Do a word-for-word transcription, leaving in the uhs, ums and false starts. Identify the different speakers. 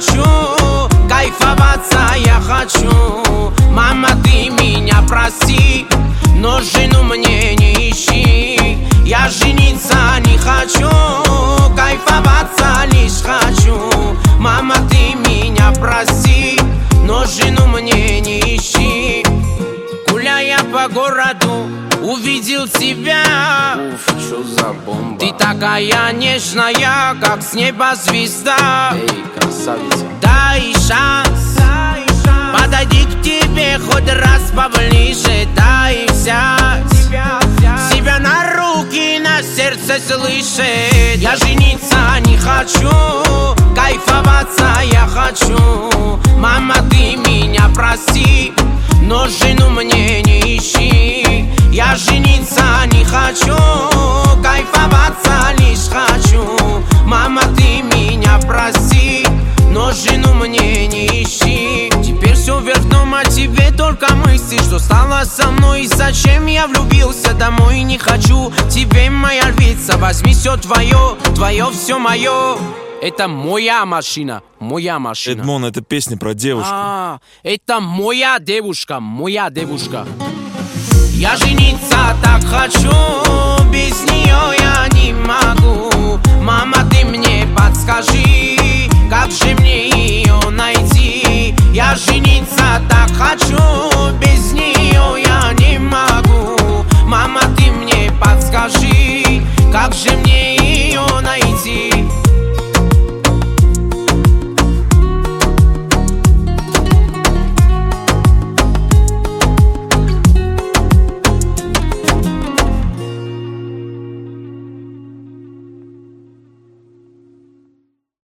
Speaker 1: хочу, кайфоваться я хочу. Мама, ты меня прости, но жену мне не ищи. Я жениться не хочу, кайфоваться лишь хочу. Мама, ты меня прости, но жену мне не ищи. Гуляя по городу, увидел тебя.
Speaker 2: Уф, чё за бомба.
Speaker 1: Ты такая нежная, как с неба звезда.
Speaker 2: Эй, красавица.
Speaker 1: Дай шанс, дай шанс. Подойди к тебе хоть раз поближе. Дай взять себя, взять себя на руки, на сердце слышит. Я жениться не хочу, кайфоваться я хочу. Мама, ты меня прости, но жену мне не ищи. Я жениться не хочу, кайфоваться лишь хочу. Мама, ты меня прости, но жену мне не ищи. Теперь все вверх дном, о тебе только мысли. Что стало со мной и зачем я влюбился домой? Не хочу тебе, моя львица, возьми все твое, твое все мое. Это моя машина, моя машина.
Speaker 3: Эдмон, это песня про девушку.
Speaker 1: А, это моя девушка, моя девушка. Я жениться так хочу, без нее я не могу. Мама, ты мне подскажи, как же мне ее найти? Я жениться